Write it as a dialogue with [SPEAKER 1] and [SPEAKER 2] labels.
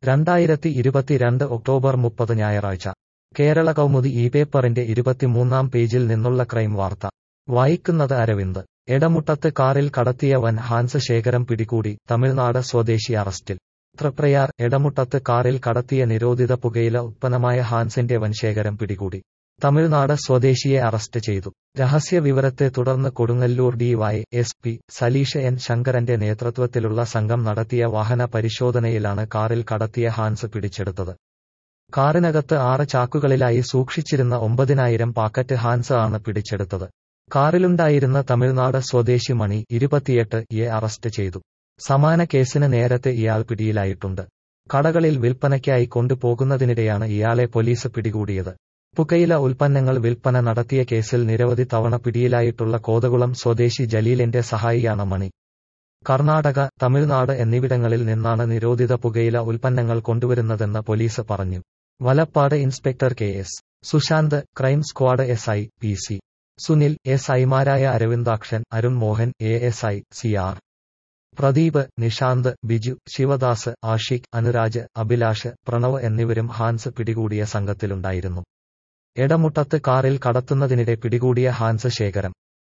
[SPEAKER 1] 2022 October 30 ഞായറാഴ്ച കേരള കൗമുദി ഈ പേപ്പറിന്റെ 23-ാം പേജിൽ നിന്നുള്ള ക്രൈം വാർത്ത വായിക്കുന്നത് അരവിന്ദ്. എടമുട്ടത്ത് കാറിൽ കടത്തിയ വൻ ഹാൻസ് ശേഖരം പിടികൂടി, തമിഴ്നാട് സ്വദേശി അറസ്റ്റിൽ. തൃപ്രയാർ എടമുട്ടത്ത് കാറിൽ കടത്തിയ നിരോധിത പുകയില ഉത്പന്നമായ ഹാൻസിന്റെ വൻ ശേഖരം പിടികൂടി. തമിഴ്നാട് സ്വദേശിയെ അറസ്റ്റ് ചെയ്തു. രഹസ്യ വിവരത്തെ തുടർന്ന് കൊടുങ്ങല്ലൂർ DYSP സലീഷ് N ശങ്കരന്റെ നേതൃത്വത്തിലുള്ള സംഘം നടത്തിയ വാഹന പരിശോധനയിലാണ് കാറിൽ കടത്തിയ ഹാൻസ് പിടിച്ചെടുത്തത്. കാറിനകത്ത് 6 ചാക്കുകളിലായി സൂക്ഷിച്ചിരുന്ന 9000 പാക്കറ്റ് ഹാൻസ് ആണ് പിടിച്ചെടുത്തത്. കാറിലുണ്ടായിരുന്ന തമിഴ്നാട് സ്വദേശി മണി 28-യെ അറസ്റ്റ് ചെയ്തു. സമാന കേസിന് നേരത്തെ ഇയാൾ പിടിയിലായിട്ടുണ്ട്. കടകളിൽ വിൽപ്പനയ്ക്കായി കൊണ്ടുപോകുന്നതിനിടെയാണ് ഇയാളെ പോലീസ് പിടികൂടിയത്. പുകയില ഉൽപ്പന്നങ്ങൾ വിൽപ്പന നടത്തിയ കേസിൽ നിരവധി തവണ പിടിയിലായിട്ടുള്ള കോതകുളം സ്വദേശി ജലീലിന്റെ സഹായിയാണ് മണി. കർണാടക, തമിഴ്നാട് എന്നിവിടങ്ങളിൽ നിന്നാണ് നിരോധിത പുകയില ഉൽപ്പന്നങ്ങൾ കൊണ്ടുവരുന്നതെന്ന് പോലീസ് പറഞ്ഞു. Valapad inspector KS Sushanth, crime squad SI PC Sunil, SI-മാരായ അരവിന്ദാക്ഷൻ, അരുൺ മോഹൻ, ASI CR പ്രദീപ്, നിഷാന്ത്, ബിജു, ശിവദാസ്, ആഷിഖ്, അനുരാജ്, അഭിലാഷ്, പ്രണവ് എന്നിവരും ഹാൻസ് പിടികൂടിയ സംഘത്തിലുണ്ടായിരുന്നു. എടമുട്ടത്ത് കാറിൽ കടത്തുന്നതിനിടെ പിടികൂടിയ ഹാൻസ് ശേഖരം